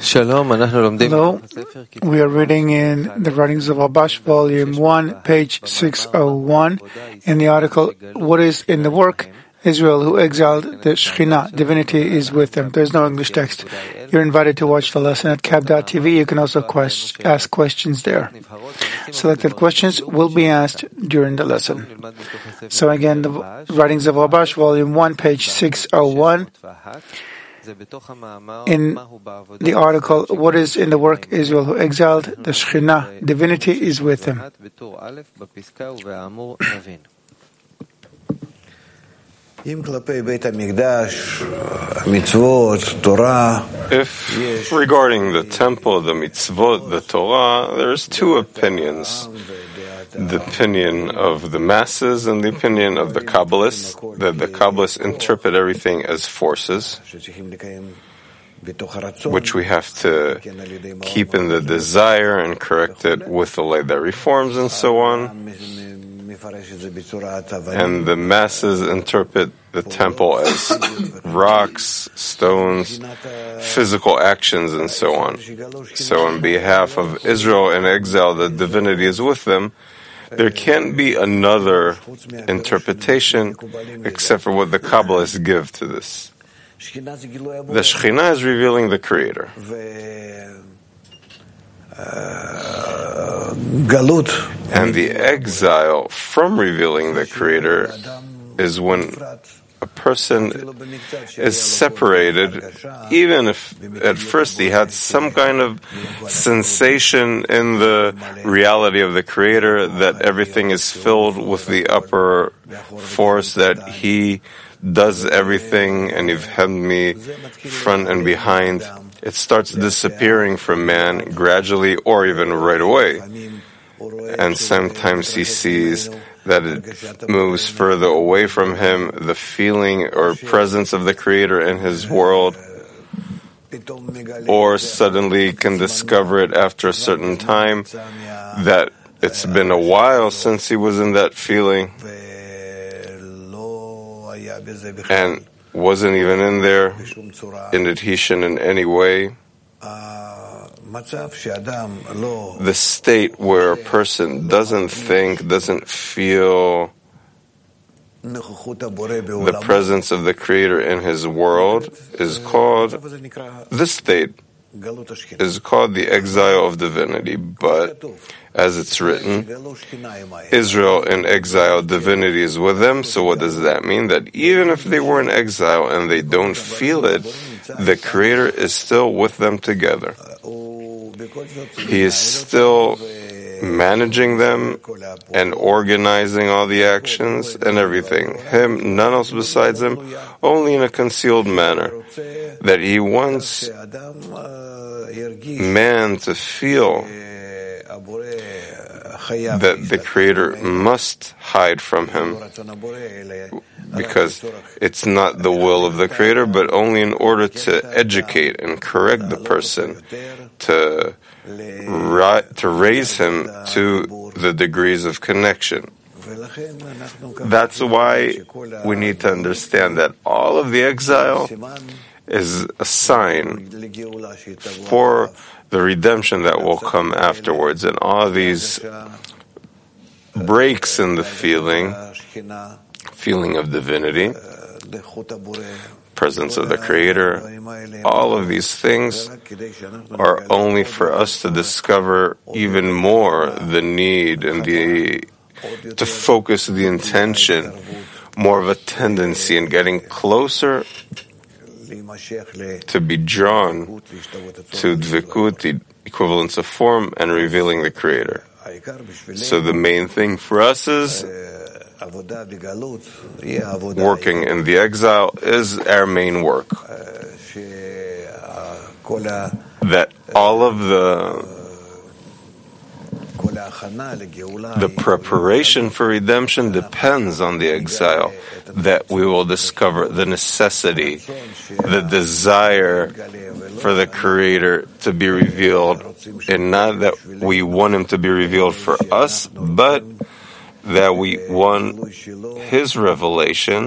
Hello, we are reading in the Writings of Wabash, Volume 1, page 601, in the article, What is in the Work? Israel, who exiled the Shekhinah, divinity is with them. There's no English text. You're invited to watch the lesson at Kab.tv. You can also ask questions there. Selected questions will be asked during the lesson. So again, the Writings of Wabash, Volume 1, page 601. In the article, What is in the Work? Israel, who exiled the Shekhinah, divinity is with them. If regarding the temple, the mitzvot, the Torah, there's two opinions. The opinion of the masses and the opinion of the Kabbalists, that the Kabbalists interpret everything as forces, which we have to keep in the desire and correct it with the light that reforms and so on. And the masses interpret the temple as rocks, stones, physical actions, and so on. So on behalf of Israel in exile, the divinity is with them. There can't be another interpretation except for what the Kabbalists give to this. The Shekhinah is revealing the Creator. And the exile from revealing the Creator is when a person is separated, even if at first he had some kind of sensation in the reality of the Creator, that everything is filled with the upper force, that He does everything and you've had me front and behind. It starts disappearing from man gradually or even right away. And sometimes he sees that it moves further away from him, the feeling or presence of the Creator in his world, or suddenly can discover it after a certain time that it's been a while since he was in that feeling and wasn't even in there in adhesion in any way. The state where a person doesn't think, doesn't feel the presence of the Creator in his world is called, this state is called the exile of divinity. But as it's written, Israel in exile, divinity is with them. So what does that mean? That even if they were in exile and they don't feel it, the Creator is still with them together. He is still managing them and organizing all the actions and everything. Him, none else besides him, only in a concealed manner. That he wants man to feel that the Creator must hide from him, because it's not the will of the Creator, but only in order to educate and correct the person, to raise him to the degrees of connection. That's why we need to understand that all of the exile is a sign for the redemption that will come afterwards, and all these breaks in the feeling of divinity, presence of the Creator, all of these things are only for us to discover even more the need and to focus the intention, more of a tendency in getting closer to be drawn to dvikut, the equivalence of form, and revealing the Creator. So the main thing for us is working in the exile is our main work. That all of the preparation for redemption depends on the exile, that we will discover the necessity, the desire for the Creator to be revealed, and not that we want Him to be revealed for us, but that we won His revelation,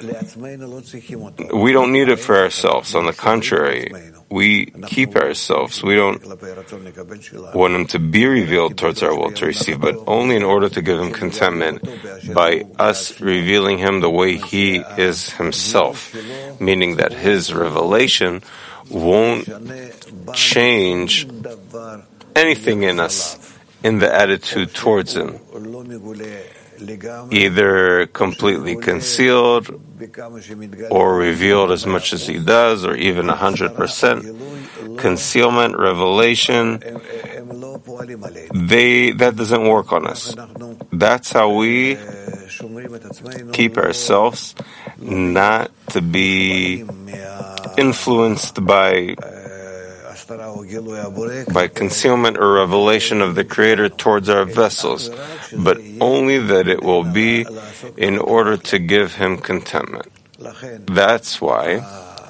we don't need it for ourselves. On the contrary, we keep ourselves. We don't want Him to be revealed towards our will to receive, but only in order to give Him contentment by us revealing Him the way He is Himself, meaning that His revelation won't change anything in us in the attitude towards Him, either completely concealed or revealed as much as He does, or even 100% concealment, revelation. That doesn't work on us. That's how we keep ourselves not to be influenced by concealment or revelation of the Creator towards our vessels, but only that it will be in order to give Him contentment. That's why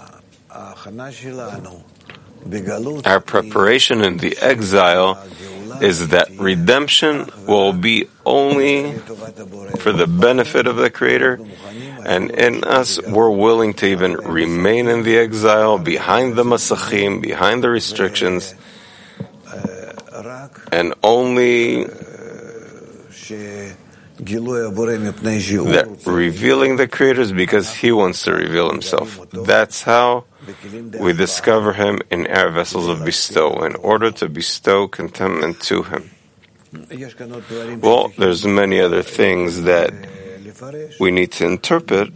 our preparation in the exile is that redemption will be only for the benefit of the Creator, and in us we're willing to even remain in the exile, behind the masachim, behind the restrictions, and only that revealing the Creator is because He wants to reveal Himself. That's how we discover Him in our vessels of bestow, in order to bestow contentment to Him. Well, there's many other things that we need to interpret.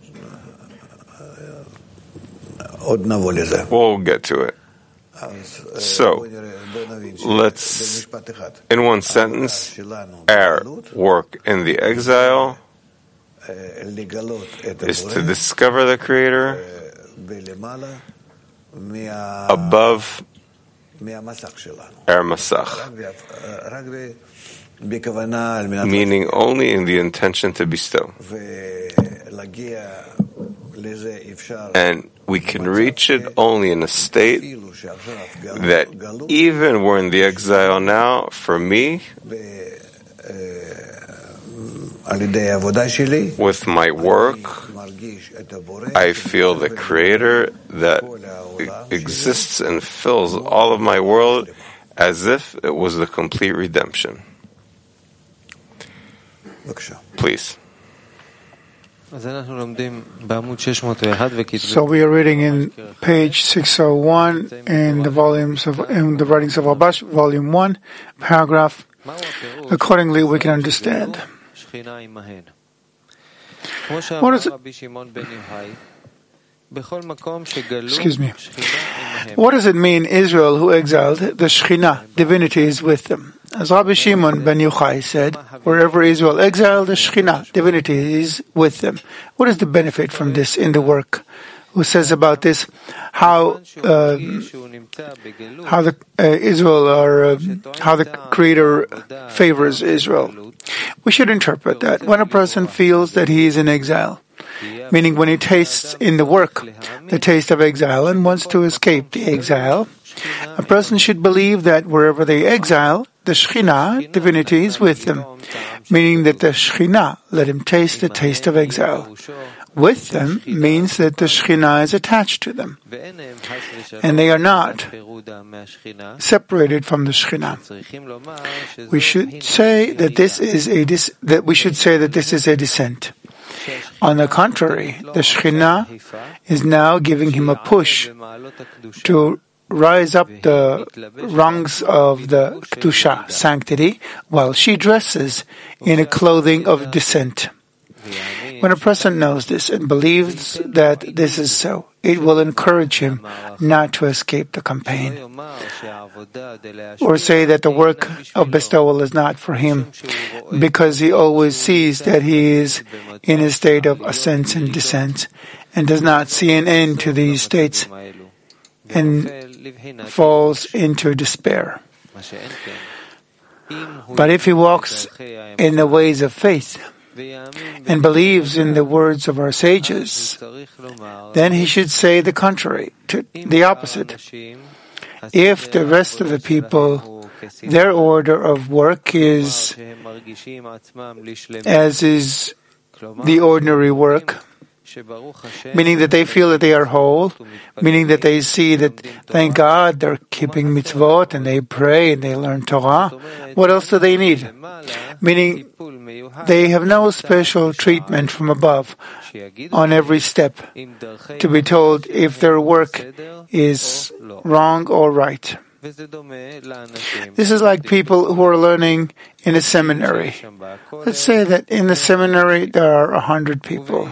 We'll get to it. So, let's, in one sentence, our work in the exile is to discover the Creator above our masach, meaning only in the intention to bestow. And we can reach it only in a state that even we're in the exile now, for me, with my work, I feel the Creator that exists and fills all of my world as if it was the complete redemption. Please. So we are reading in page 601 in the writings of Wabash, volume 1, paragraph. Accordingly, we can understand. What is it? Excuse me. What does it mean, Israel who exiled, the Shekhinah, divinity is with them? As Rabbi Shimon ben Yochai said, wherever Israel exiled, the Shekhinah, divinity is with them. What is the benefit from this in the work? Who says about this? How the Creator favors Israel? We should interpret that when a person feels that he is in exile, meaning when he tastes in the work the taste of exile and wants to escape the exile, a person should believe that wherever they exile, the Shekhinah, divinity, is with them, meaning that the Shekhinah let him taste the taste of exile. With them means that the Shekhinah is attached to them, and they are not separated from the Shekhinah. We should say that this is a descent. On the contrary, the Shekhinah is now giving him a push to rise up the rungs of the Kedusha, sanctity, while she dresses in a clothing of descent. When a person knows this and believes that this is so, it will encourage him not to escape the campaign, or say that the work of bestowal is not for him, because he always sees that he is in a state of ascent and descent, and does not see an end to these states, and falls into despair. But if he walks in the ways of faith and believes in the words of our sages, then he should say the contrary, the opposite. If the rest of the people Their order of work is as is the ordinary work, meaning that they feel that they are whole, meaning that they see that, thank God, they're keeping mitzvot and they pray and they learn Torah. What else do they need? Meaning they have no special treatment from above on every step to be told if their work is wrong or right. This is like people who are learning in a seminary. Let's say that in the seminary there are 100 people.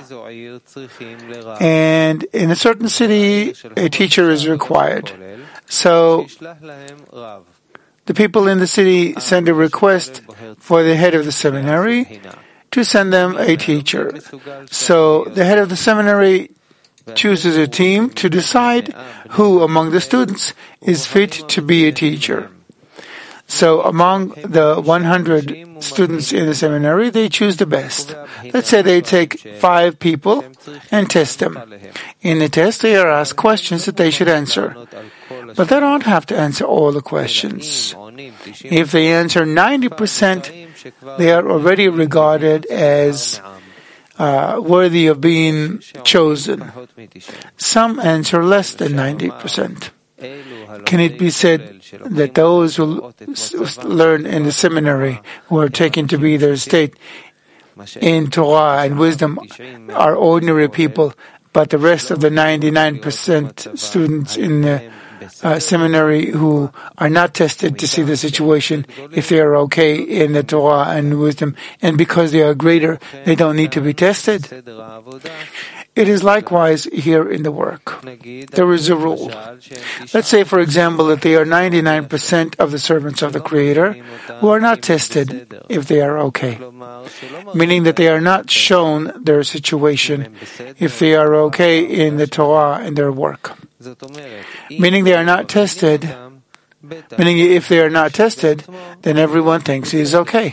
And in a certain city, a teacher is required. So the people in the city send a request for the head of the seminary to send them a teacher. So the head of the seminary chooses a team to decide who among the students is fit to be a teacher. So among the 100 students in the seminary, they choose the best. Let's say they take 5 people and test them. In the test, they are asked questions that they should answer. But they don't have to answer all the questions. If they answer 90%, they are already regarded as worthy of being chosen. Some answer less than 90%. Can it be said that those who learn in the seminary, who are taken to be their state in Torah and wisdom, are ordinary people, but the rest of the 99% students in the seminary who are not tested to see the situation, if they are okay in the Torah and wisdom, and because they are greater, they don't need to be tested? It is likewise here in the work. There is a rule. Let's say, for example, that they are 99% of the servants of the Creator who are not tested if they are okay, meaning that they are not shown their situation if they are okay in the Torah and their work. Meaning they are not tested, meaning if they are not tested, then everyone thinks he is okay.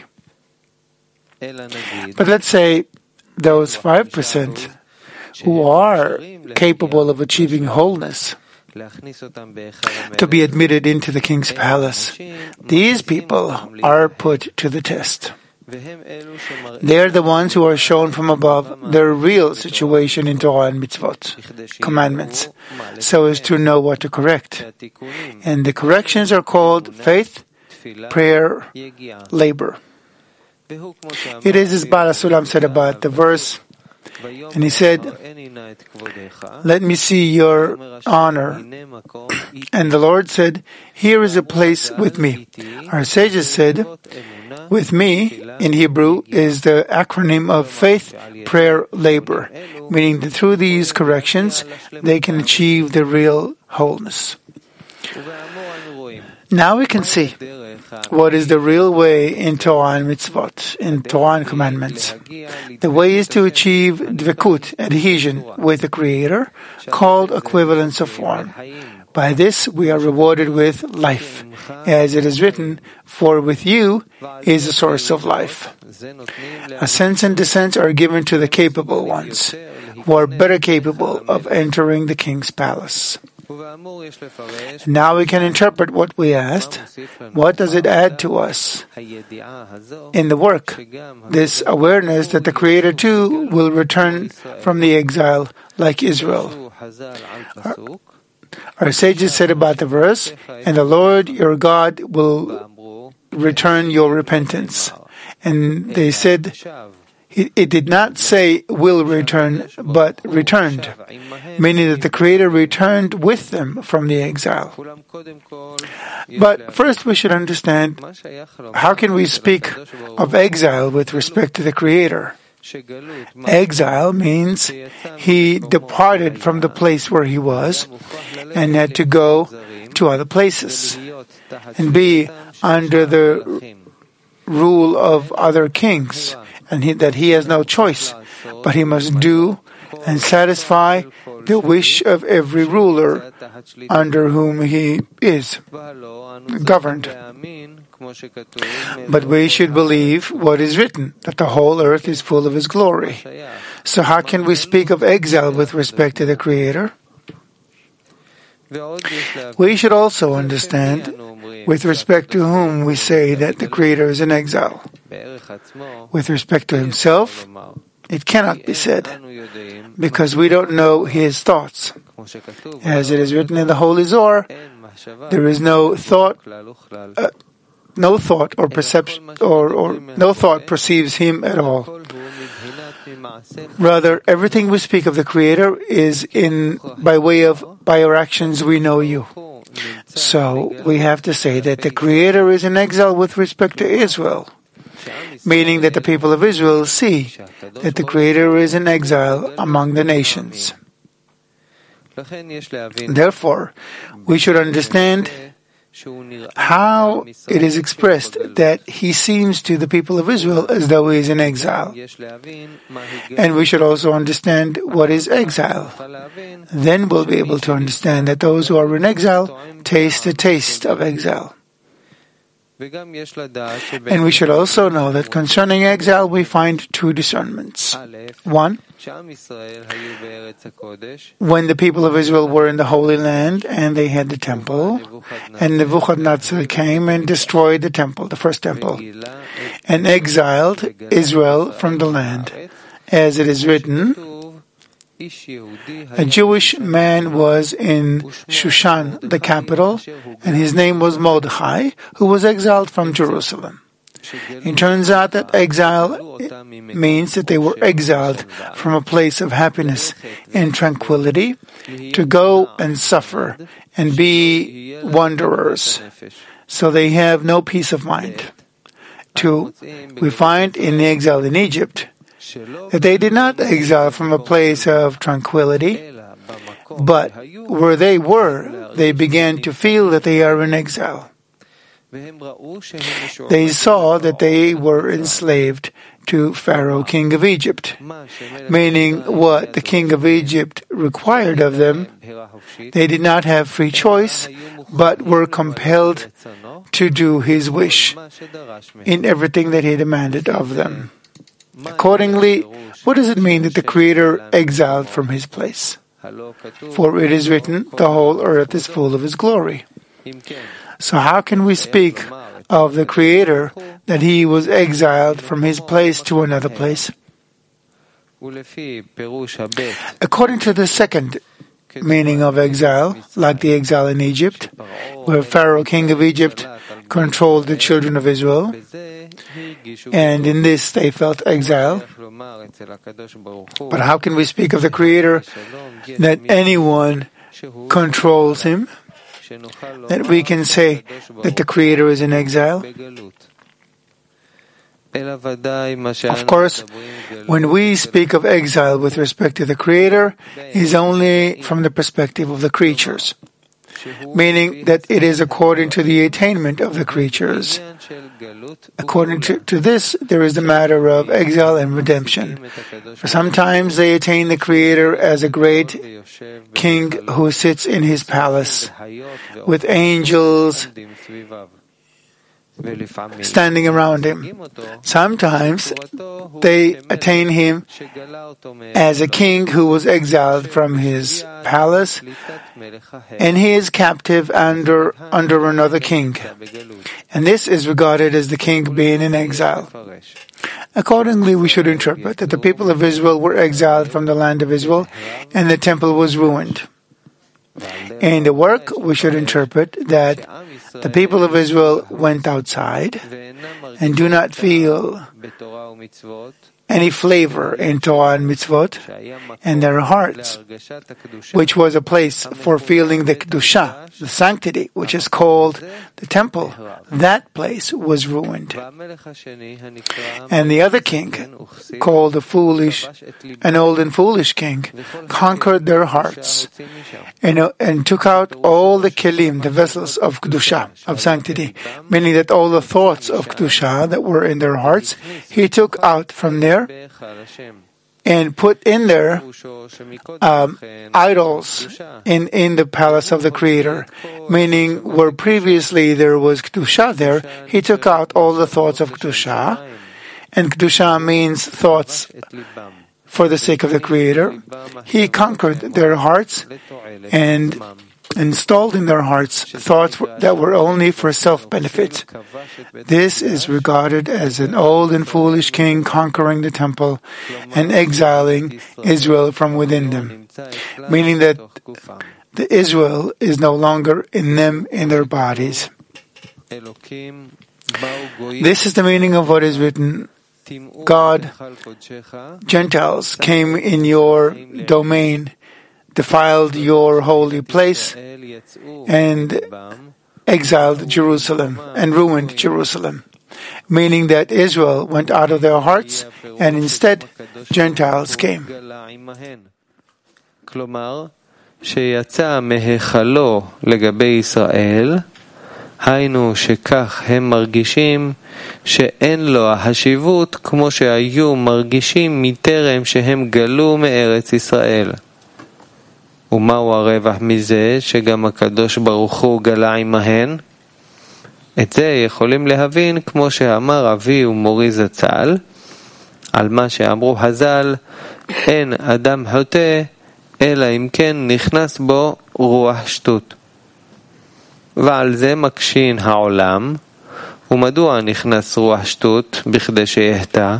But let's say those 5% who are capable of achieving wholeness to be admitted into the king's palace, these people are put to the test. They are the ones who are shown from above their real situation in Torah and mitzvot, commandments, so as to know what to correct. And the corrections are called faith, prayer, labor. It is as Baal HaSulam said about the verse, and he said, "Let me see your honor." And the Lord said, "Here is a place with me." Our sages said, "With me," in Hebrew, is the acronym of faith, prayer, labor, meaning that through these corrections, they can achieve the real wholeness. Now we can see what is the real way in Torah and mitzvot, in Torah and commandments. The way is to achieve dvekut, adhesion with the Creator, called equivalence of form. By this we are rewarded with life, as it is written, "For with you is the source of life." Ascents and descents are given to the capable ones, who are better capable of entering the king's palace. Now we can interpret what we asked. What does it add to us in the work? This awareness that the Creator too will return from the exile like Israel. Our sages said about the verse, "And the Lord your God will return your repentance." And they said, it did not say will return, but returned, meaning that the Creator returned with them from the exile. But first we should understand, how can we speak of exile with respect to the Creator? Exile means he departed from the place where he was and had to go to other places and be under the rule of other kings, and that he has no choice, but he must do and satisfy the wish of every ruler under whom he is governed. But we should believe what is written, that the whole earth is full of his glory. So how can we speak of exile with respect to the Creator? We should also understand with respect to whom we say that the Creator is in exile. With respect to himself, it cannot be said, because we don't know his thoughts. As it is written in the Holy Zohar, there is no thought or perception, or no thought perceives him at all. Rather, everything we speak of the Creator is by our actions we know you. So we have to say that the Creator is in exile with respect to Israel, meaning that the people of Israel see that the Creator is in exile among the nations. Therefore, we should understand how it is expressed that he seems to the people of Israel as though he is in exile. And we should also understand what is exile. Then we'll be able to understand that those who are in exile taste the taste of exile. And we should also know that concerning exile we find two discernments. One, when the people of Israel were in the Holy Land and they had the temple, and Nebuchadnezzar came and destroyed the temple, the first temple, and exiled Israel from the land. As it is written, a Jewish man was in Shushan, the capital, and his name was Mordechai, who was exiled from Jerusalem. It turns out that exile means that they were exiled from a place of happiness and tranquility to go and suffer and be wanderers. So they have no peace of mind. 2, we find in the exile in Egypt that they did not exile from a place of tranquility, but where they were, they began to feel that they are in exile. They saw that they were enslaved to Pharaoh, king of Egypt, meaning what the king of Egypt required of them. They did not have free choice, but were compelled to do his wish in everything that he demanded of them. Accordingly, what does it mean that the Creator exiled from his place? For it is written, the whole earth is full of his glory. So how can we speak of the Creator that he was exiled from his place to another place? According to the second meaning of exile, like the exile in Egypt, where Pharaoh, king of Egypt, controlled the children of Israel, and in this they felt exile. But how can we speak of the Creator that anyone controls him? That we can say that the Creator is in exile? Of course, when we speak of exile with respect to the Creator, it is only from the perspective of the creatures, meaning that it is according to the attainment of the creatures. According to this, there is the matter of exile and redemption. For sometimes they attain the Creator as a great king who sits in his palace with angels standing around him. Sometimes they attain him as a king who was exiled from his palace and he is captive under another king. And this is regarded as the king being in exile. Accordingly, we should interpret that the people of Israel were exiled from the land of Israel and the temple was ruined. In the work, we should interpret that the people of Israel went outside and do not feel any flavor in Torah and mitzvot, and their hearts, which was a place for feeling the kedusha, the sanctity, which is called the temple, that place was ruined. And the other king, called an old and foolish king, conquered their hearts and took out all the kelim, the vessels of kedusha, of sanctity, meaning that all the thoughts of kedusha that were in their hearts, he took out from there and put in there idols in the palace of the Creator, meaning where previously there was kedusha there, he took out all the thoughts of kedusha, and kedusha means thoughts for the sake of the Creator. He conquered their hearts and installed in their hearts thoughts that were only for self-benefit. This is regarded as an old and foolish king conquering the temple and exiling Israel from within them, meaning that the Israel is no longer in them in their bodies. This is the meaning of what is written. God, Gentiles came in your domain, defiled your holy place, and exiled Jerusalem and ruined Jerusalem, meaning that Israel went out of their hearts and instead Gentiles came. שיצא מהיכלו לגבי ישראל, היינו שכך הם מרגישים שאין לו החשיבות כמו שהיו מרגישים מטרם שהם גלו מארץ ישראל. ומהו הרווח מזה שגם הקדוש ברוך הוא גלה עמהן? את זה יכולים להבין כמו שאמר אבי ומורי זצ"ל, על מה שאמרו הז"ל, אין אדם חוטא אלא אם כן נכנס בו רוח שטות. ועל זה מקשין העולם, ומדוע נכנס רוח שטות בכדי שיהתה?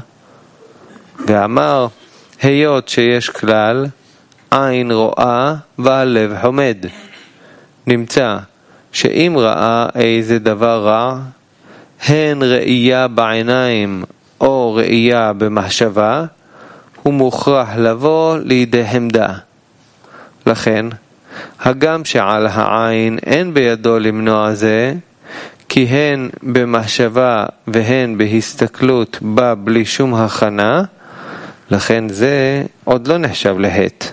ואמר, היות שיש כלל, עין רואה והלב חומד. נמצא שאם ראה איזה דבר רע, הן ראייה בעיניים או ראייה במחשבה, הוא מוכרח לבוא לידי חמדה. לכן, הגם שעל העין אין בידו למנוע זה, כי הן במחשבה והן בהסתכלות בה בלי שום הכנה, לכן זה עוד לא נחשב להט.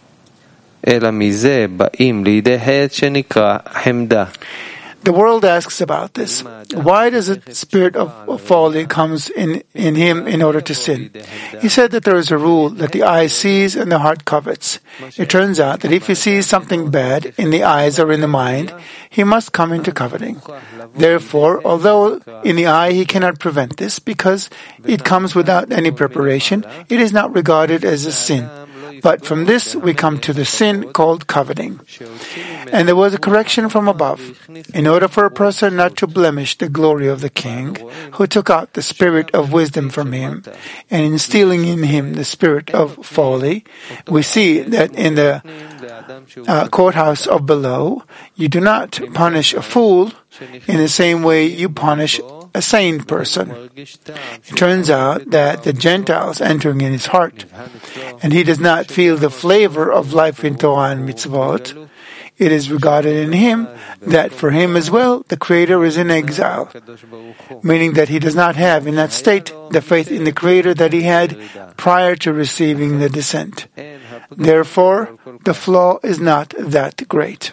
אלא מזה באים לידי הט שנקרא חמדה. The world asks about this. Why does the spirit of folly comes in him in order to sin? He said that there is a rule that the eye sees and the heart covets. It turns out that if he sees something bad in the eyes or in the mind, he must come into coveting. Therefore, although in the eye he cannot prevent this because it comes without any preparation, it is not regarded as a sin. But from this we come to the sin called coveting. And there was a correction from above. In order for a person not to blemish the glory of the king, who took out the spirit of wisdom from him, and instilling in him the spirit of folly, we see that in the courthouse of below, you do not punish a fool in the same way you punish a sane person. It turns out that the Gentiles entering in his heart, and he does not feel the flavor of life in Torah and mitzvot, it is regarded in him that for him as well the Creator is in exile, meaning that he does not have in that state the faith in the Creator that he had prior to receiving the descent. Therefore, the flaw is not that great,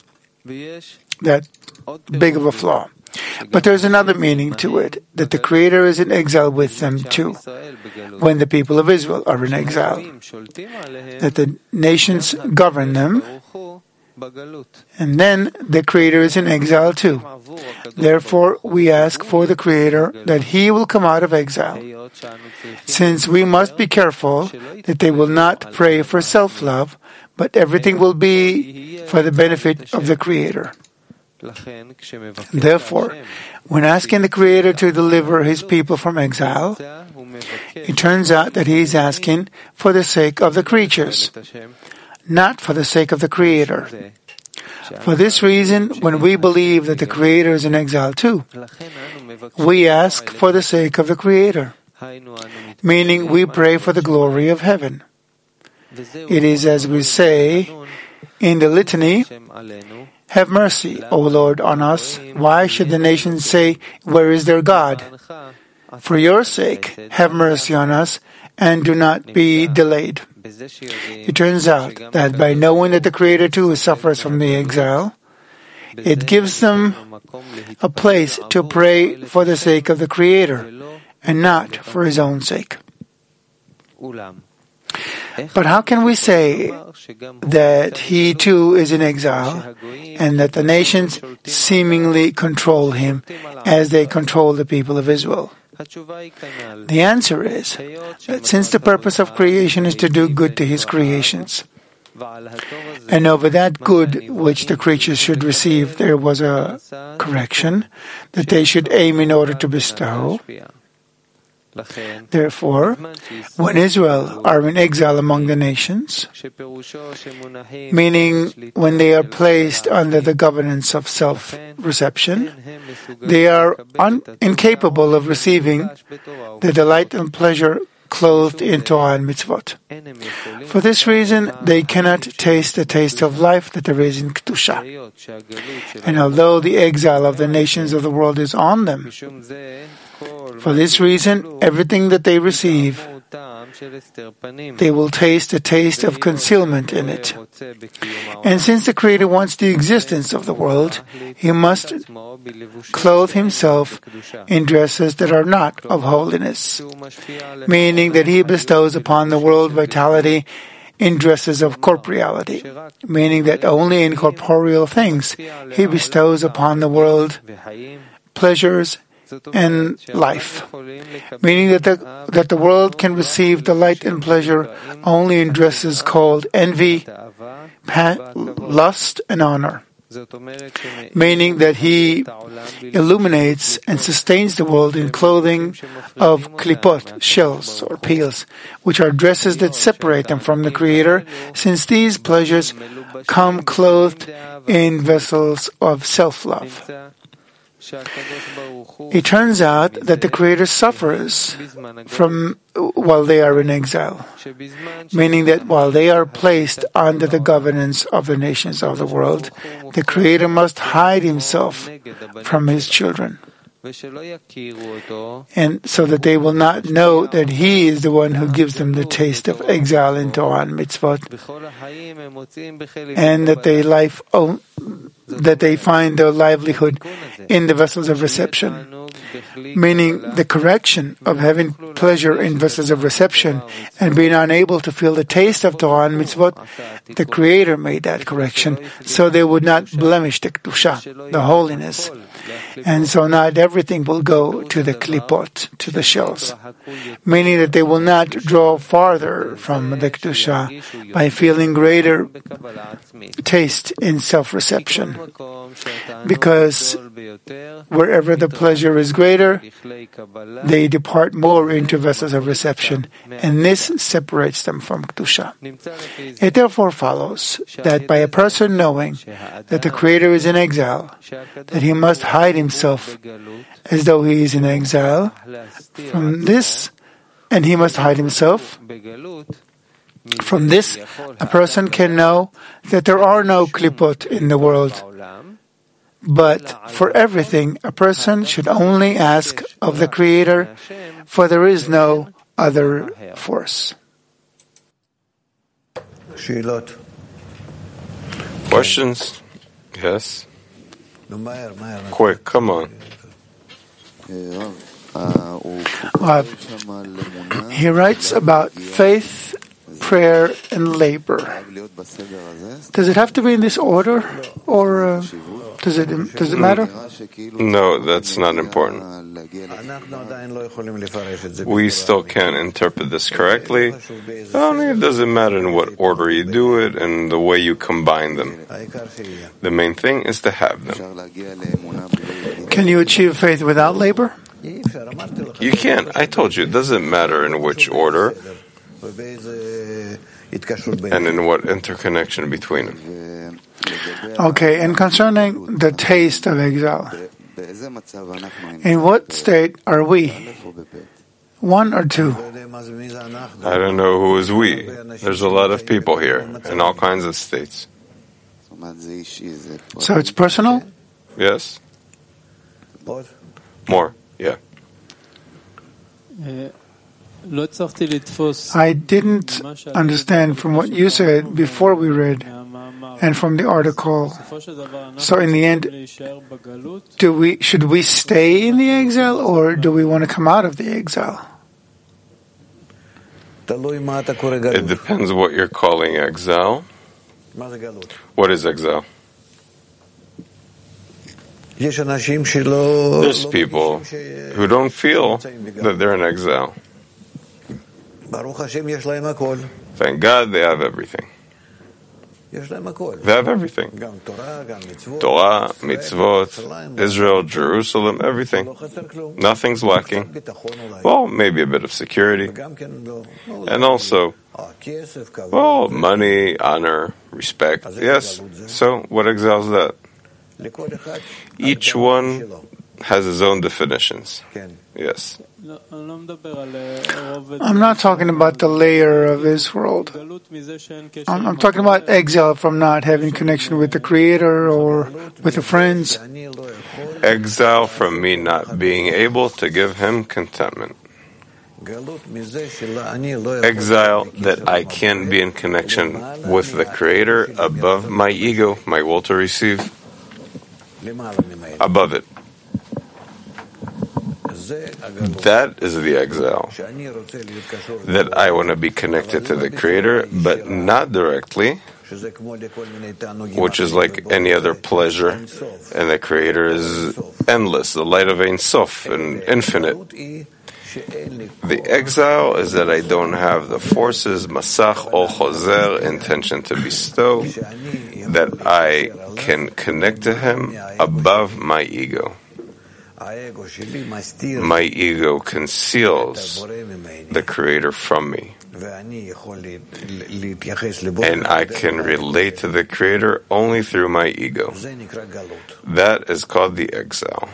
that big of a flaw. But there's another meaning to it, that the Creator is in exile with them too, when the people of Israel are in exile, that the nations govern them, and then the Creator is in exile too. Therefore, we ask for the Creator that He will come out of exile, since we must be careful that they will not pray for self-love, but everything will be for the benefit of the Creator. Therefore, when asking the Creator to deliver His people from exile, it turns out that He is asking for the sake of the creatures, not for the sake of the Creator. For this reason, when we believe that the Creator is in exile too, we ask for the sake of the Creator, meaning we pray for the glory of heaven. It is as we say in the litany, "Have mercy, O Lord, on us. Why should the nations say, where is their God? For your sake, have mercy on us, and do not be delayed." It turns out that by knowing that the Creator too suffers from the exile, it gives them a place to pray for the sake of the Creator, and not for His own sake. But how can we say that He too is in exile, and that the nations seemingly control Him as they control the people of Israel? The answer is that since the purpose of creation is to do good to His creations, And over that good which the creatures should receive, there was a correction that they should aim in order to bestow. Therefore, when Israel are in exile among the nations, meaning when they are placed under the governance of self-reception, they are incapable of receiving the delight and pleasure clothed in Torah and mitzvot. For this reason, they cannot taste the taste of life that there is in Kedusha. And although the exile of the nations of the world is on them, for this reason, everything that they receive, they will taste the taste of concealment in it. And since the Creator wants the existence of the world, He must clothe Himself in dresses that are not of holiness, meaning that He bestows upon the world vitality in dresses of corporeality, meaning that only in corporeal things He bestows upon the world pleasures and life, meaning that the world can receive delight and pleasure only in dresses called envy, lust, and honor, meaning that He illuminates and sustains the world in clothing of klipot, shells or peels, which are dresses that separate them from the Creator, since these pleasures come clothed in vessels of self-love. It turns out that the Creator suffers while they are in exile, meaning that while they are placed under the governance of the nations of the world, the Creator must hide Himself from His children, and so that they will not know that He is the one who gives them the taste of exile in Torah and mitzvot, and that they find their livelihood in the vessels of reception, meaning the correction of having pleasure in vessels of reception and being unable to feel the taste of Torah and mitzvot. The Creator made that correction so they would not blemish the Kedusha, the holiness, and so not everything will go to the klipot, to the shells, meaning that they will not draw farther from the Kedusha by feeling greater taste in self-reception, because wherever the pleasure is greater, they depart more into vessels of reception, and this separates them from Kedusha. It therefore follows that by a person knowing that the Creator is in exile, that he must hide himself as though he is in exile from this, and he must hide himself. From this, a person can know that there are no klipot in the world. But for everything, a person should only ask of the Creator, for there is no other force. Questions? Yes? Quick, come on. He writes about faith, prayer, and labor. Does it have to be in this order, or does it matter? No, that's not important. We still can't interpret this correctly. Only it doesn't matter in what order you do it and the way you combine them. The main thing is to have them. Can you achieve faith without labor? You can't. I told you, it doesn't matter in which order and in what interconnection between them. Okay, and concerning the taste of exile, in what state are we? 1 or 2? I don't know who is we. There's a lot of people here in all kinds of states. So it's personal? Yes? More, yeah. I didn't understand from what you said before we read and from the article. So in the end, should we stay in the exile, or do we want to come out of the exile? It depends what you're calling exile. What is exile? There's people who don't feel that they're in exile. Thank God they have everything. They have everything. Torah, mitzvot, Israel, Jerusalem, everything. Nothing's lacking. Well, maybe a bit of security. And also, well, money, honor, respect. Yes. So, what exiles that? Each one has his own definitions. Yes. I'm not talking about the layer of this world. I'm talking about exile from not having connection with the Creator or with the friends. Exile from me not being able to give him contentment. Exile that I can be in connection with the Creator above my ego, my will to receive, above it. That is the exile. That I want to be connected to the Creator, but not directly, which is like any other pleasure, and the Creator is endless, the light of Ein Sof, and infinite. The exile is that I don't have the forces, masach ol chozer, intention to bestow, that I can connect to Him above my ego. My ego conceals the Creator from me, and I can relate to the Creator only through my ego. That is called the exile.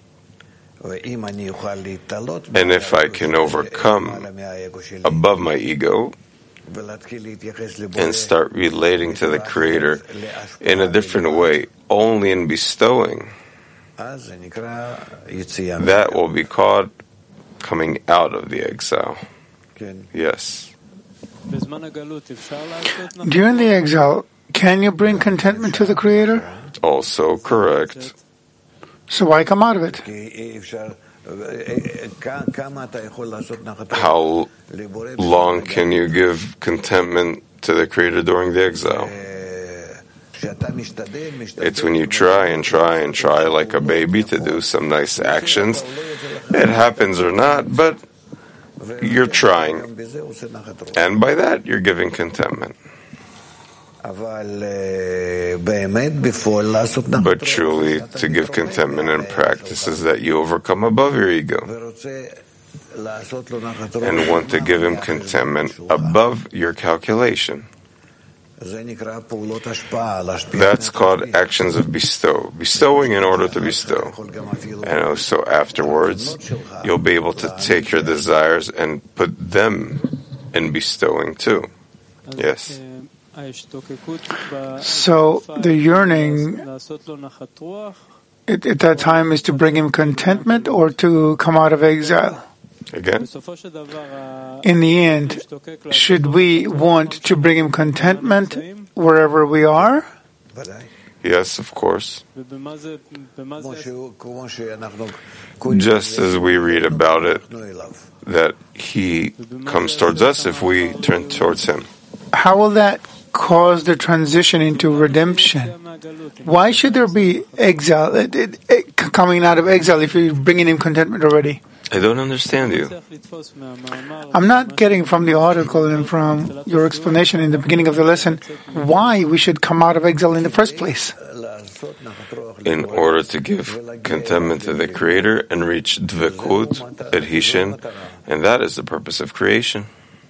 And if I can overcome above my ego and start relating to the Creator in a different way, only in bestowing, that will be called coming out of the exile. Yes. During the exile, can you bring contentment to the Creator? Also correct. So why come out of it? How long can you give contentment to the Creator during the exile? It's when you try and try and try like a baby to do some nice actions. It happens or not, but you're trying. And by that, you're giving contentment. But truly, to give contentment in practice is that you overcome above your ego and want to give him contentment above your calculation. That's called actions of bestowing in order to bestow. And also afterwards, you'll be able to take your desires and put them in bestowing too. Yes. So the yearning at that time is to bring him contentment or to come out of exile? Again? In the end, should we want to bring him contentment wherever we are? Yes, of course. Just as we read about it, that he comes towards us if we turn towards him. How will that cause the transition into redemption? Why should there be exile, coming out of exile if you're bringing him contentment already? I don't understand you. I'm not getting from the article and from your explanation in the beginning of the lesson why we should come out of exile in the first place. In order to give contentment to the Creator and reach dvekut, adhesion, and that is the purpose of creation.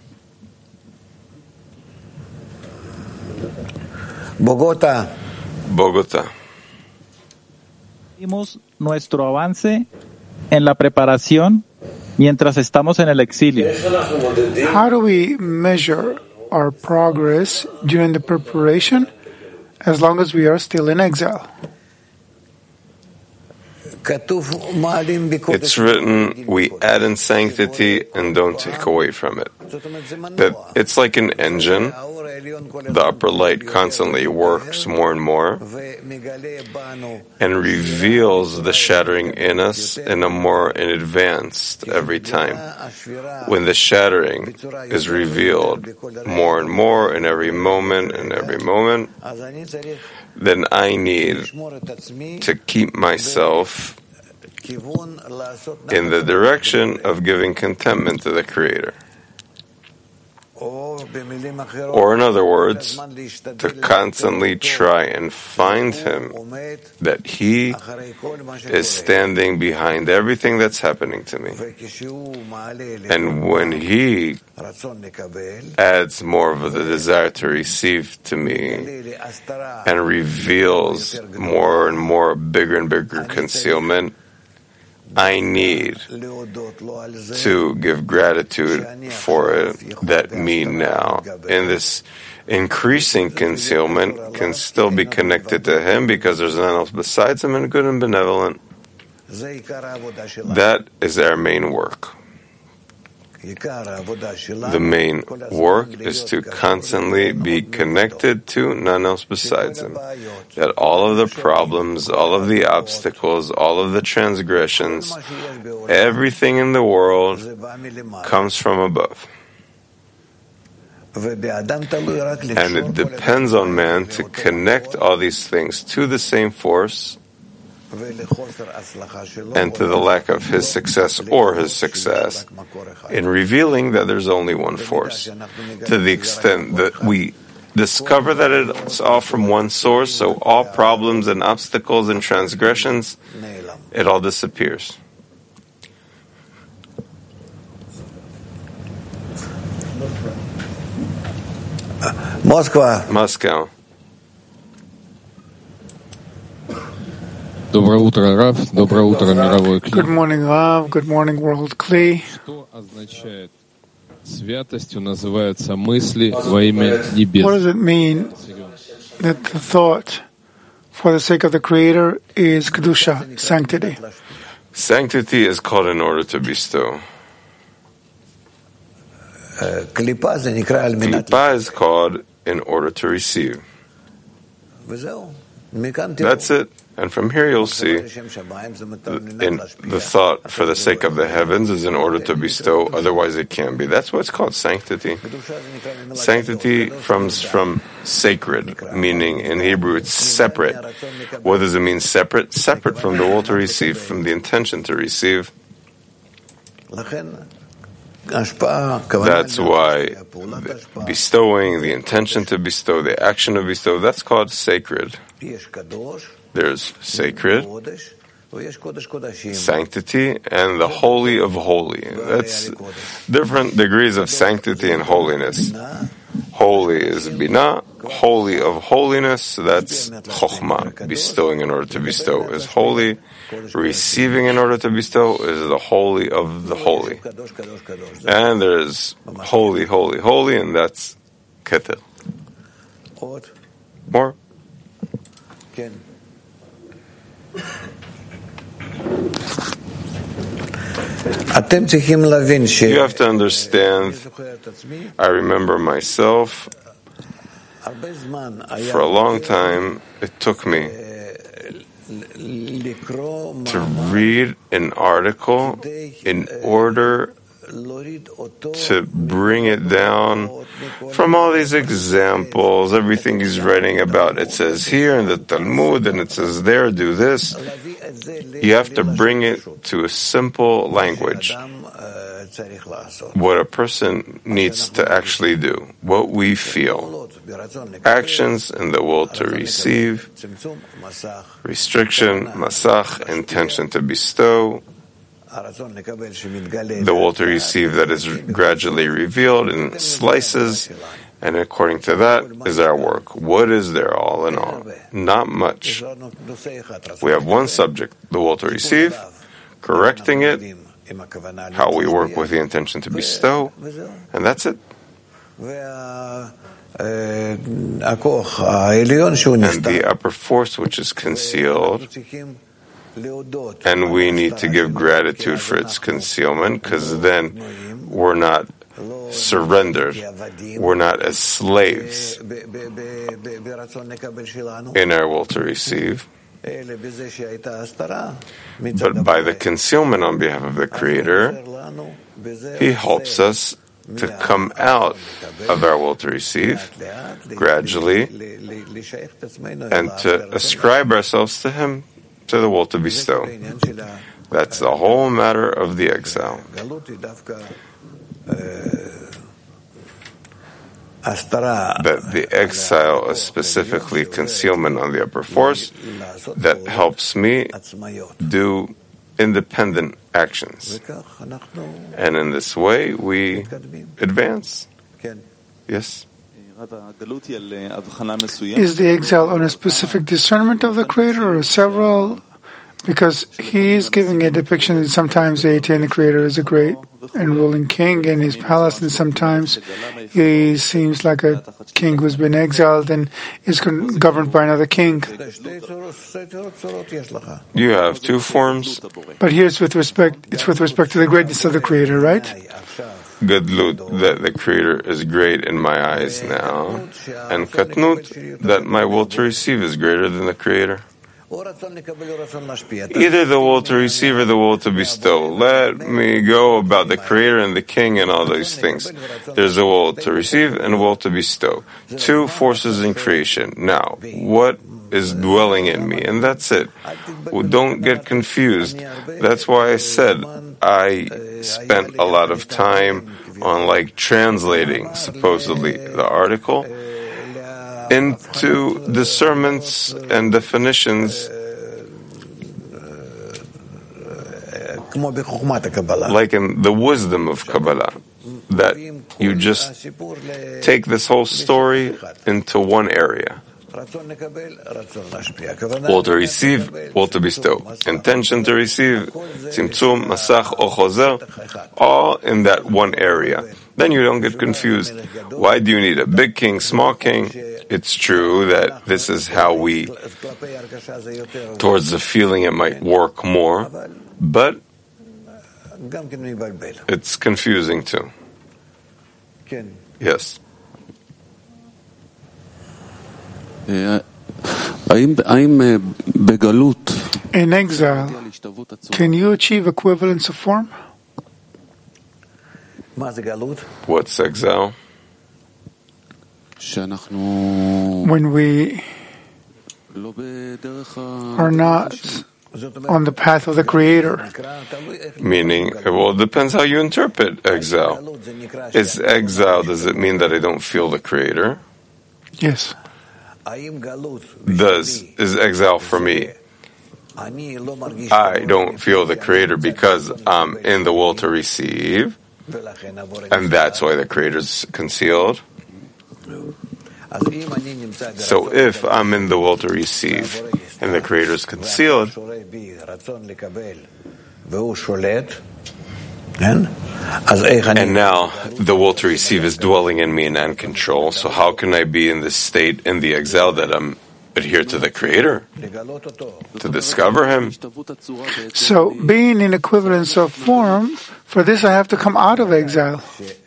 Bogotá. Vimos nuestro avance en la preparación mientras estamos en el exilio. How do we measure our progress during the preparation as long as we are still in exile? It's written, we add in sanctity and don't take away from it. That it's like an engine. The upper light constantly works more and more and reveals the shattering in us in advanced every time. When the shattering is revealed more and more in every moment, then I need to keep myself in the direction of giving contentment to the Creator. Or in other words, to constantly try and find Him, that He is standing behind everything that's happening to me. And when He adds more of the desire to receive to me and reveals more and more, bigger and bigger concealment, I need to give gratitude for it, that me now, in this increasing concealment, can still be connected to Him because there's none else besides Him and good and benevolent. That is our main work. The main work is to constantly be connected to none else besides Him. That all of the problems, all of the obstacles, all of the transgressions, everything in the world comes from above. And it depends on man to connect all these things to the same force and to the lack of his success or his success in revealing that there's only one force. To the extent that we discover that it's all from one source, so all problems and obstacles and transgressions, it all disappears. Moscow. Доброе утро, Рав. Доброе утро, мировой клей. Good morning, Rav. Good morning, World Kli. Что означает святостью называются мысли во имя небес? What does it mean that the thought for the sake of the Creator is Kedusha, sanctity? Sanctity is called in order to bestow. Klipa is called in order to receive. That's it. And from here you'll see in the thought for the sake of the heavens is in order to bestow, otherwise it can't be. That's what's called sanctity. Sanctity comes from sacred, meaning in Hebrew it's separate. What does it mean separate? Separate from the will to receive, from the intention to receive. That's why bestowing, the intention to bestow, the action to bestow, that's called sacred. There's sacred, sanctity, and the holy of holy. That's different degrees of sanctity and holiness. Holy is Binah, holy of holiness, that's Chokhmah. Bestowing in order to bestow is holy. Receiving in order to bestow is the holy of the holy. And there's holy, holy, holy, and that's Keter. More? You have to understand, I remember myself, for a long time, it took me to read an article in order to bring it down from all these examples, everything he's writing about. It says here in the Talmud, and it says there, do this. You have to bring it to a simple language. What a person needs to actually do, what we feel. Actions and the will to receive, restriction, masach, intention to bestow, the will to receive that is gradually revealed in slices, and according to that is our work. What is there all in all? Not much. We have one subject, the will to receive, correcting it, how we work with the intention to bestow, and that's it. And the upper force which is concealed, and we need to give gratitude for its concealment, because then we're not surrendered, we're not as slaves in our will to receive, but by the concealment on behalf of the Creator, He helps us to come out of our will to receive gradually and to ascribe ourselves to Him, to the will to bestow. That's the whole matter of the exile. that the exile is specifically concealment on the upper force that helps me do independent actions. And in this way, we advance. Yes? Is the exile on a specific discernment of the Creator or several? Because he is giving a depiction that sometimes the Creator is a great and ruling king in his palace, and sometimes he seems like a king who's been exiled and is governed by another king. You have two forms. But here it's with respect to the greatness of the Creator, right? Gadlut, that the Creator is great in my eyes now, and Katnut, that my will to receive is greater than the Creator. Either the will to receive or the will to bestow. Let me go about the Creator and the King and all these things. There's a will to receive and a will to bestow. Two forces in creation. Now, what is dwelling in me? And that's it. Don't get confused. That's why I said I spent a lot of time on translating, supposedly, the article into discernments and definitions like in the wisdom of Kabbalah, that you just take this whole story into one area. Will to receive, will to bestow. Intention to receive, tzimtzum, masach, or chozer, all in that one area. Then you don't get confused. Why do you need a big king, small king? It's true that this is how we, towards the feeling it might work more, but it's confusing too. Yes. In exile, can you achieve equivalence of form? What's exile? When we are not on the path of the Creator. Meaning, well, it depends how you interpret exile. Is exile, does it mean that I don't feel the Creator? Yes. Is exile for me, I don't feel the Creator because I'm in the will to receive, and that's why the Creator is concealed? So if I'm in the will to receive and the Creator is concealed, and now the will to receive is dwelling in me and control, so how can I be in this state, in the exile, that I'm adhere to the Creator, to discover Him? So being in equivalence of form, for this I have to come out of exile.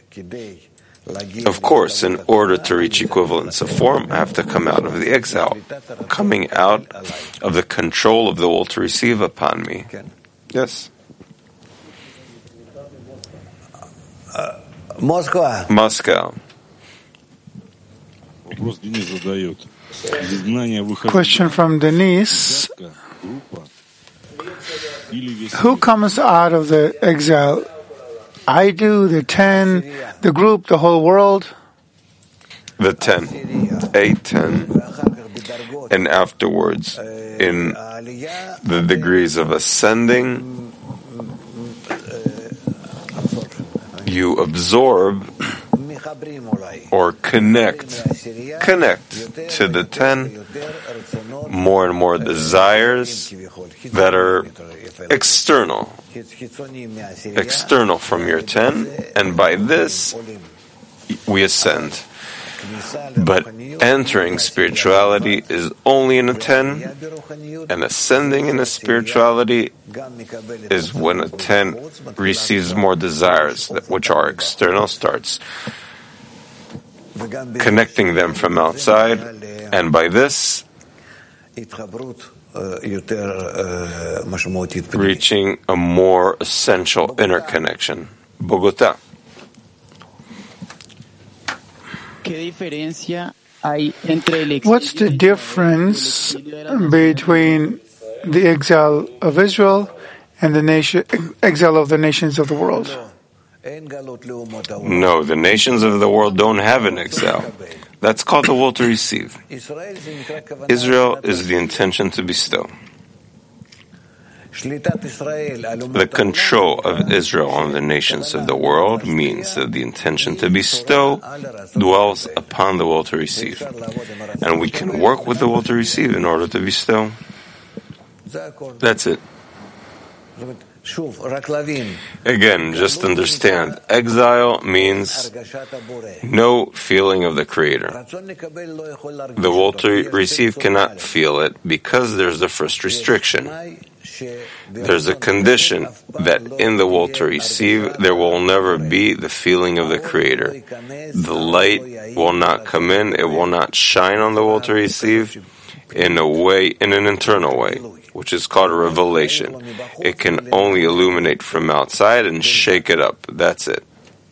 Of course, in order to reach equivalence of form, I have to come out of the exile, coming out of the control of the will to receive upon me. Yes. Moscow. Question from Denise. Who comes out of the exile? I do, the 10, the group, the whole world? The 10. A 10. And afterwards, in the degrees of ascending, you absorb or connect to the 10 more and more desires that are external from your 10, and by this we ascend. But entering spirituality is only in a 10, and ascending in a spirituality is when a 10 receives more desires, which are external, starts connecting them from outside, and by this reaching a more essential interconnection. Bogota. What's the difference between the exile of Israel and the exile of the nations of the world? No, the nations of the world don't have an exile. That's called the will to receive. Israel is the intention to bestow. The control of Israel on the nations of the world means that the intention to bestow dwells upon the will to receive. And we can work with the will to receive in order to bestow. That's it. Again, just understand, exile means no feeling of the Creator. The will to receive cannot feel it because there's the first restriction. There's a condition that in the will to receive there will never be the feeling of the Creator. The light will not come in, it will not shine on the will to receive in an internal way, which is called a revelation. It can only illuminate from outside and shake it up. That's it.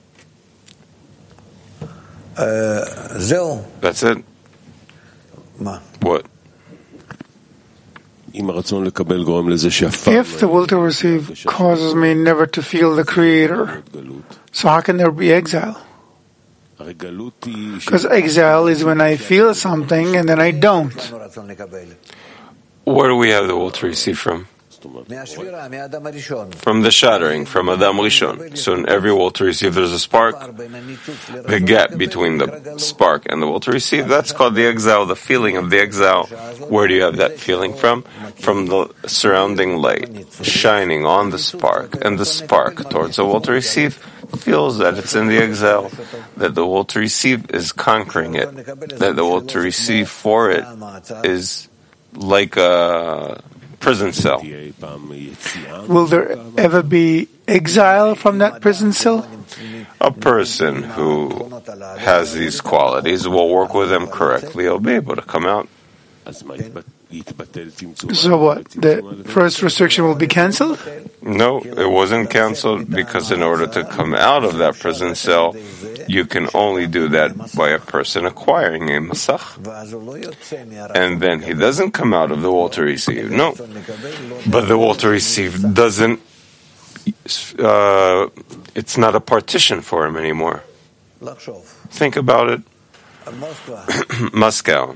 That's it. What? If the will to receive causes me never to feel the Creator, so how can there be exile? Because exile is when I feel something and then I don't. Where do we have the will to receive from? From the shattering, from Adam Rishon. So in every will to receive there's a spark. The gap between the spark and the will to receive, that's called the exile, the feeling of the exile. Where do you have that feeling from? From the surrounding light, shining on the spark, and the spark towards the will to receive feels that it's in the exile, that the will to receive is conquering it, that the will to receive for it is like a prison cell. Will there ever be exile from that prison cell? A person who has these qualities will work with them correctly. He'll be able to come out. So what? The first restriction will be cancelled? No, it wasn't cancelled because in order to come out of that prison cell, you can only do that by a person acquiring a masach. And then he doesn't come out of the will to receive. No. But the will to receive doesn't, it's not a partition for him anymore. Think about it. Moscow.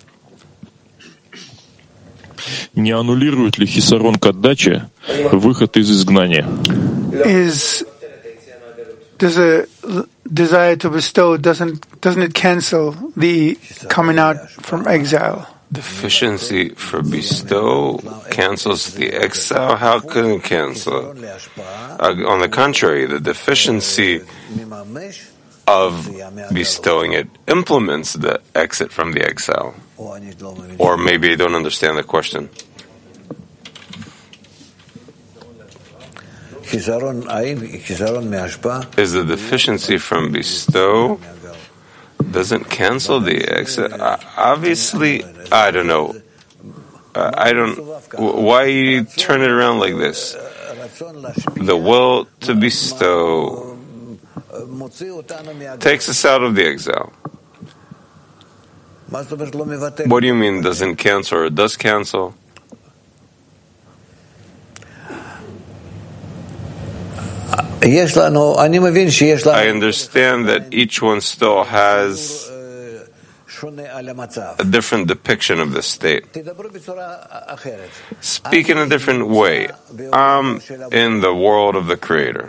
Не аннулирует ли хисарон к отдаче выход из изгнания? Does a desire to bestow, doesn't it cancel the coming out from exile? Deficiency for bestow cancels the exile? How can it cancel it? On the contrary, the deficiency of bestowing it implements the exit from the exile. Or maybe I don't understand the question. Is the deficiency from bestow doesn't cancel the exit? Obviously, I don't know. Why you turn it around like this? The will to bestow takes us out of the exile. What do you mean doesn't cancel or does cancel? I understand that each one still has a different depiction of the state. Speak in a different way. I'm in the world of the Creator.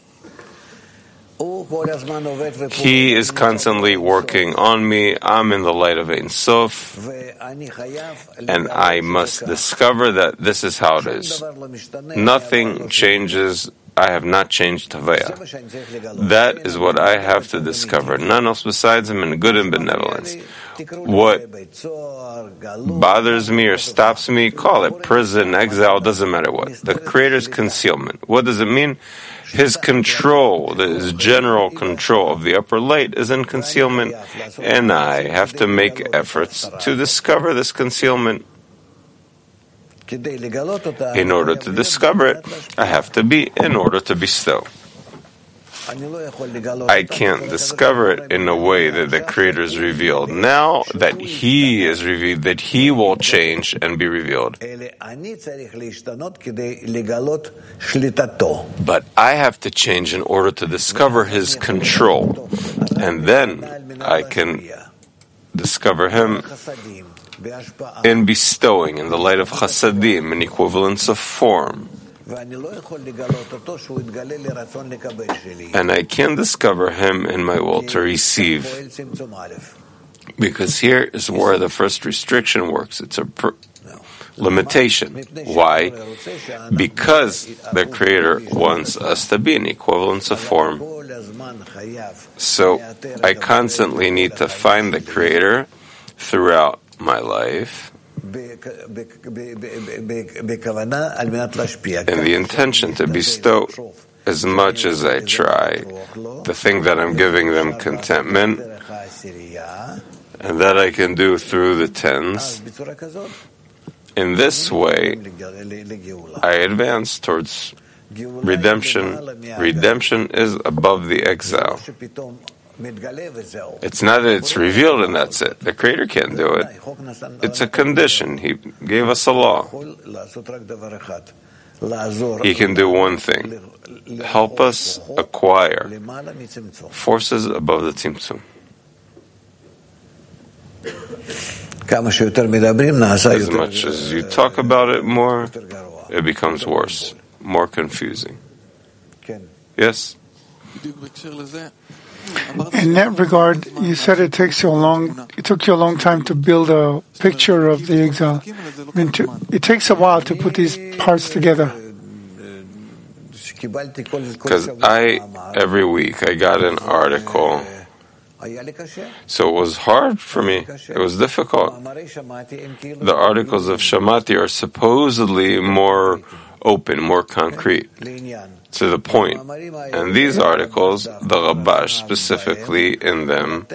He is constantly working on me. I'm in the light of Ein Sof, and I must discover that this is how it is. Nothing changes. I have not changed Havaya. That is what I have to discover. None else besides Him in good and benevolence. What bothers me or stops me, call it prison, exile, doesn't matter what. The Creator's concealment. What does it mean? His control, his general control of the upper light is in concealment, and I have to make efforts to discover this concealment. In order to discover it, I have to be in order to bestow. I can't discover it in a way that the Creator is revealed. Now that He is revealed, that He will change and be revealed. But I have to change in order to discover His control. And then I can discover Him in bestowing, in the light of chasadim, in equivalence of form. And I can discover Him in my will to receive. Because here is where the first restriction works. It's a limitation. Why? Because the Creator wants us to be in equivalence of form. So I constantly need to find the Creator throughout my life in the intention to bestow as much as I try, the thing that I'm giving them contentment, and that I can do through the tens. In this way, I advance towards redemption. Redemption is above the exile. It's not that it's revealed and that's it. The Creator can't do it. It's a condition. He gave us a law. He can do one thing: help us acquire forces above the Tzimtzum. As much as you talk about it more, it becomes worse, more confusing. Yes? In that regard, you said it took you a long time to build a picture of the exile. It takes a while to put these parts together. Because every week I got an article. So it was hard for me. It was difficult. The articles of Shamati are supposedly more open, more concrete, to the point. And these articles, the Rabash specifically in them,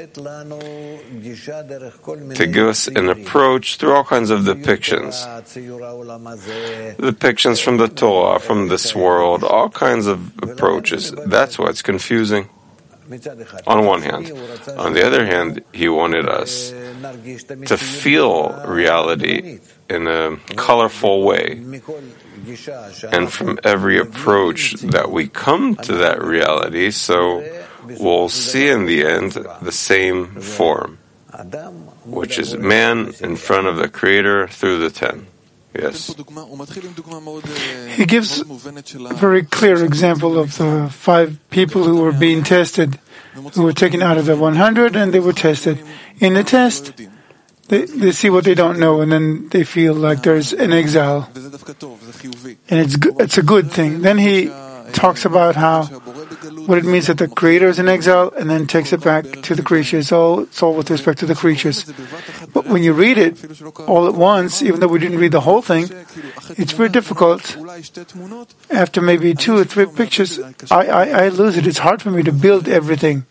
to give us an approach through all kinds of depictions. Depictions from the Torah, from this world, all kinds of approaches. That's why it's confusing. On one hand. On the other hand, he wanted us to feel reality in a colorful way. And from every approach that we come to that reality, so we'll see in the end the same form, which is man in front of the Creator through the ten. Yes. He gives a very clear example of the 5 people who were being tested, who were taken out of the 100 and they were tested. In the test, they see what they don't know and then they feel like there's an exile. And it's a good thing. Then he talks about what it means that the Creator is in exile and then takes it back to the creatures. So it's all with respect to the creatures. But when you read it all at once, even though we didn't read the whole thing, it's very difficult. After maybe 2 or 3 pictures, I lose it. It's hard for me to build everything.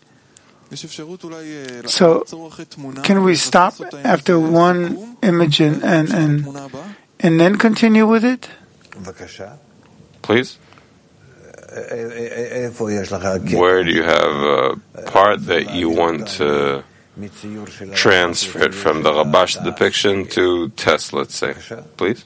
So can we stop after one image and then continue with it? Please. Where do you have a part that you want to transfer it from the Rabash depiction to test, let's say? Please?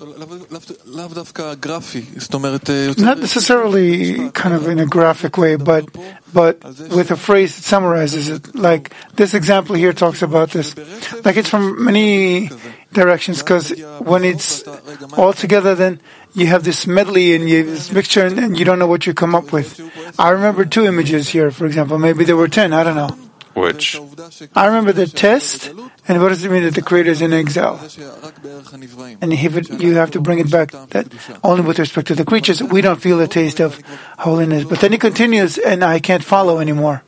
Not necessarily kind of in a graphic way, but with a phrase that summarizes it. Like this example here talks about this. Like it's from many directions, because when it's all together, then you have this medley and you have this mixture, and you don't know what you come up with. I remember 2 images here, for example. Maybe there were 10, I don't know. Which? I remember the test, and what does it mean that the Creator is in exile? And you have to bring it back that only with respect to the creatures, we don't feel the taste of holiness. But then he continues, and I can't follow anymore.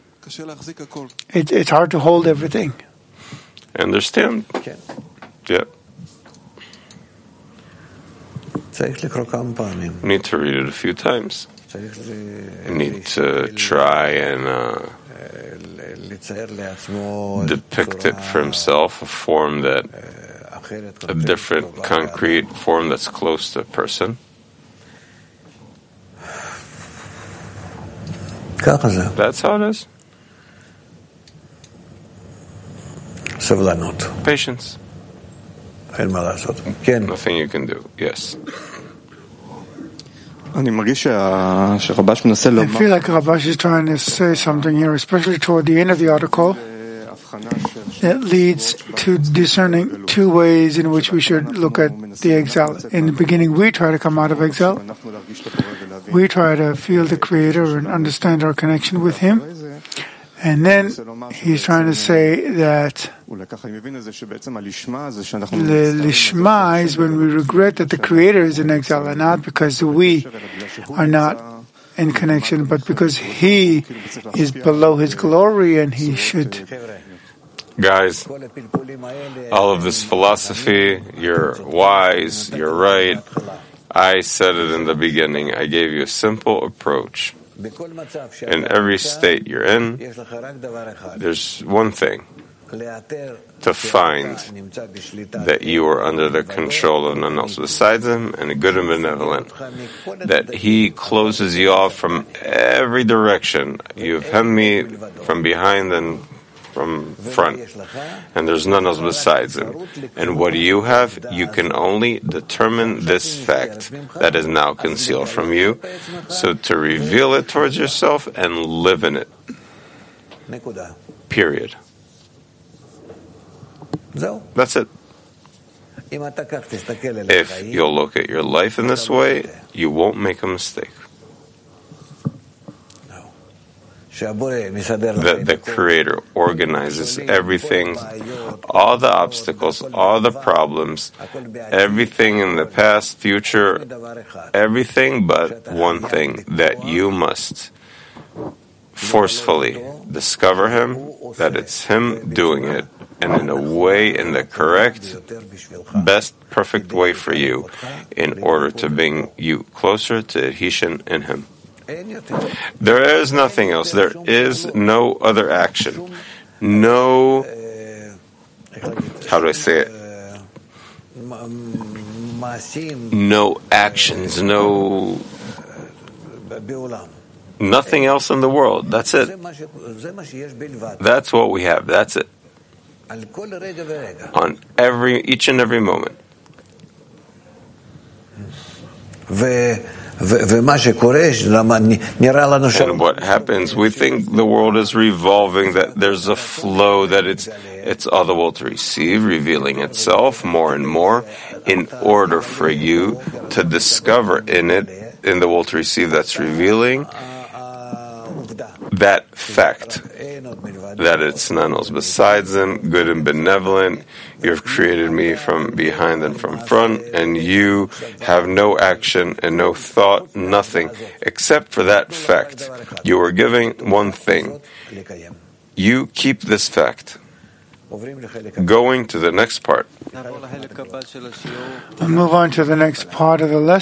It's hard to hold everything. Understand? Yeah. You need to read it a few times. You need to try and depict it for himself, a different concrete form that's close to a person. That's how it is. Patience. Nothing you can do. Yes. I feel like Rabash is trying to say something here, especially toward the end of the article, that leads to discerning two ways in which we should look at the exile. In the beginning, we try to come out of exile. We try to feel the Creator and understand our connection with Him. And then he's trying to say that the lishma is when we regret that the Creator is in exile, and not because we are not in connection, but because He is below His glory and He should. Guys, all of this philosophy, you're wise, you're right. I said it in the beginning. I gave you a simple approach. In every state you're in, there's one thing: to find that you are under the control of none else besides Him, and good and benevolent, that He closes you off from every direction. You've hemmed me from behind and from front, and there's none else besides Him. And what do you have? You can only determine this fact that is now concealed from you, so to reveal it towards yourself and live in it. Period. That's it. If you'll look at your life in this way, you won't make a mistake. That the Creator organizes everything, all the obstacles, all the problems, everything in the past, future, everything but one thing, that you must forcefully discover Him, that it's Him doing it, and in a way, in the correct, best, perfect way for you, in order to bring you closer to adhesion in Him. There is nothing else. There is no other action. No, how do I say it? No actions, nothing else in the world. That's it. That's what we have. That's it. On each and every moment. And what happens? We think the world is revolving, that there's a flow, that it's all the world to receive, revealing itself more and more, in order for you to discover in it, in the world to receive that's revealing, that fact, that it's none else besides Him, good and benevolent. You've created me from behind and from front, and you have no action and no thought, nothing, except for that fact. You are giving one thing. You keep this fact. Going to the next part. We'll move on to the next part of the lesson.